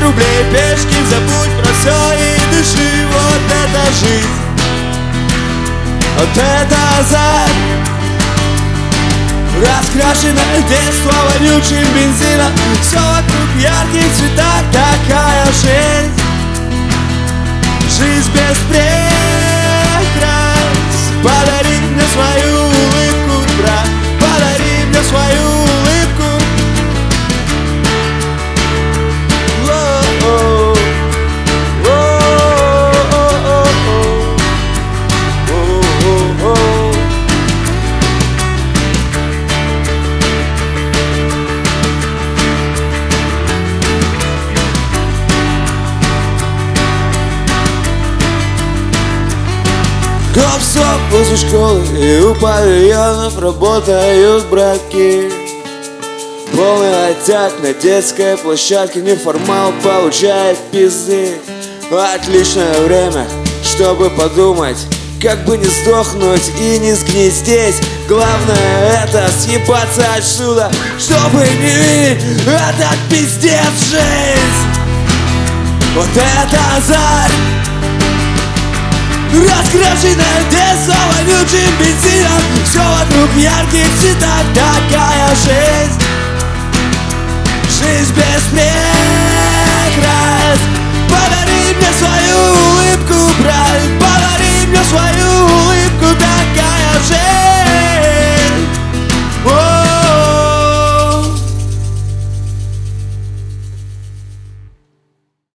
рублей пешки, забудь про все и дыши. Вот это жизнь, вот это азарт, раскрашенное детство вонючим бензином. Все вокруг в ярких цветах, такая жизнь. Жизнь без прикрас. Подари мне свою улыбку, брат, подари мне свою улыбку. Гоп-стоп возле школы и у павильонов работают братки. Полный оттяг на детской площадке, неформал получает пизды. Отличное время, чтобы подумать, как бы не сдохнуть и не сгнездеть. Главное это съебаться отсюда, чтобы не видеть этот пиздец. Жизнь, вот это азарт, раскрашенное детство вонючим бензином. Все вокруг в ярких цветах, такая жизнь. Жизнь без прикрас.